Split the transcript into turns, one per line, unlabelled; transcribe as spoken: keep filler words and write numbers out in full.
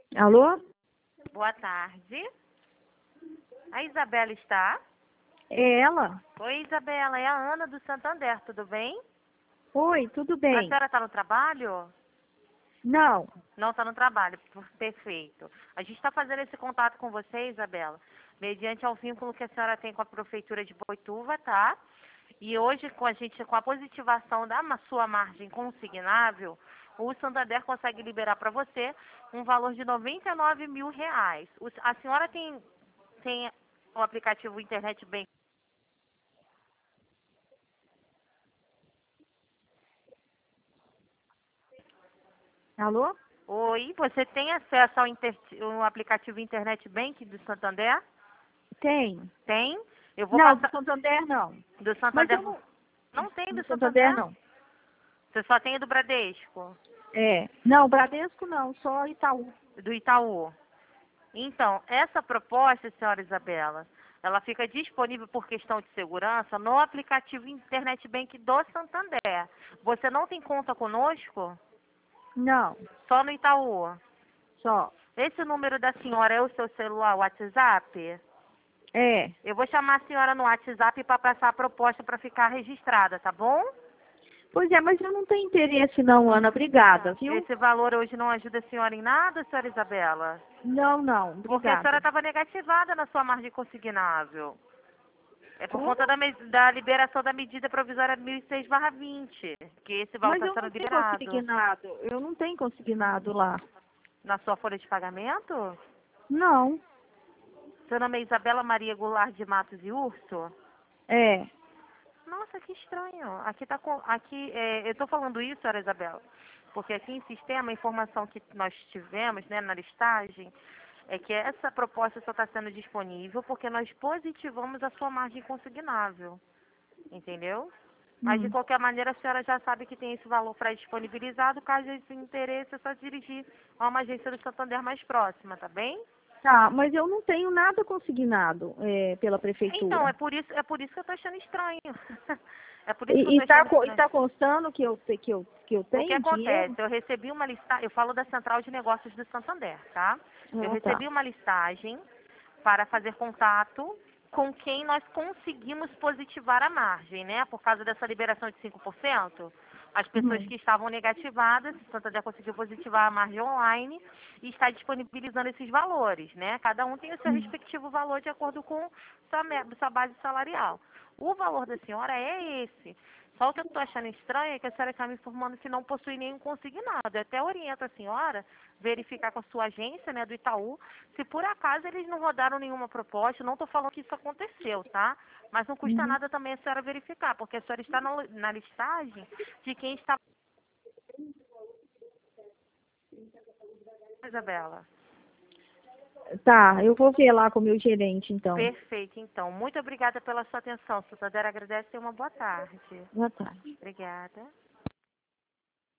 Alô?
Boa tarde. A Isabela está?
É ela?
Oi, Isabela, é a Ana do Santander, tudo bem?
Oi, tudo
A
bem?
senhora está no trabalho?
Não.
Não está no trabalho, perfeito. A gente está fazendo esse contato com você, Isabela, mediante ao vínculo que a senhora tem com a Prefeitura de Boituva, tá? E hoje, com a gente, com a positivação da ma- sua margem consignável, o Santander consegue liberar para você um valor de noventa e nove mil reais. O- a senhora tem, tem o aplicativo Internet Bank?
Alô?
Oi, você tem acesso ao inter, ao aplicativo Internet Bank do Santander?
Tem.
Tem? Eu vou
Não, do
passar
Santander não.
do
Mas
Santander.
eu não.
Não tem
Do
do
Santander
Santander?
não.
Você só tem do Bradesco,
É. Não, Bradesco não, só Itaú.
do Itaú. Então, essa proposta, senhora Isabela, ela fica disponível por questão de segurança no aplicativo Internet Bank do Santander. Você não tem conta conosco?
Não,
Só no Itaú.
só.
Esse número da senhora é o seu celular, WhatsApp?
É.
Eu vou chamar a senhora no WhatsApp para passar a proposta para ficar registrada, tá bom?
Pois é, mas eu não tenho interesse não, Ana. Obrigada, viu?
Esse valor hoje não ajuda a senhora em nada, senhora Isabela?
Não, não.
Porque a senhora
Obrigada.
estava negativada na sua margem consignável. É por conta
Como?
da, me- da liberação da medida provisória mil e seis barra vinte, que esse valor
Mas
está
eu
sendo
não tenho
liberado.
consignado. Eu não tenho consignado lá.
Na sua folha de pagamento?
Não.
Seu nome é Isabela Maria Goulart de Matos e Urso?
É.
Nossa, que estranho. Aqui tá com, aqui, é, eu estou falando isso, senhora Isabela, porque aqui em sistema, a informação que nós tivemos, né, na listagem, é que essa proposta só está sendo disponível porque nós positivamos a sua margem consignável, entendeu? Mas, de
Hum.
qualquer maneira, a senhora já sabe que tem esse valor pré-disponibilizado. Caso esse interesse, é só dirigir a uma agência do Santander mais próxima, tá bem?
Tá, mas eu não tenho nada consignado é, pela
Então,
prefeitura.
é por isso, é por isso que eu estou achando estranho. É por isso que eu
E
estou
está
achando estranho.
tá constando que eu, te- que, eu, que eu
O que
tenho
acontece?
dinheiro?
Eu recebi uma listagem, eu falo da Central de Negócios do Santander, tá? Eu
Ah, tá.
recebi uma listagem para fazer contato com quem nós conseguimos positivar a margem, né? Por causa dessa liberação de cinco por cento, as pessoas
Uhum.
que estavam negativadas, o Santander conseguiu positivar a margem online e está disponibilizando esses valores, né? Cada um tem o seu
Uhum.
respectivo valor de acordo com sua, me- sua base salarial. O valor da senhora é esse. Só o que eu estou achando estranho é que a senhora está me informando que não possui nenhum consignado. Eu até oriento a senhora verificar com a sua agência, né, do Itaú, se por acaso eles não rodaram nenhuma proposta. Eu não estou falando que isso aconteceu, tá? Mas não custa
Uhum.
nada também a senhora verificar, porque a senhora está na, na listagem de quem está... Isabela.
Tá, eu vou ver lá com o meu gerente, então.
Perfeito, então. Muito obrigada pela sua atenção. Santander agradece e uma boa tarde.
Boa tarde.
Obrigada.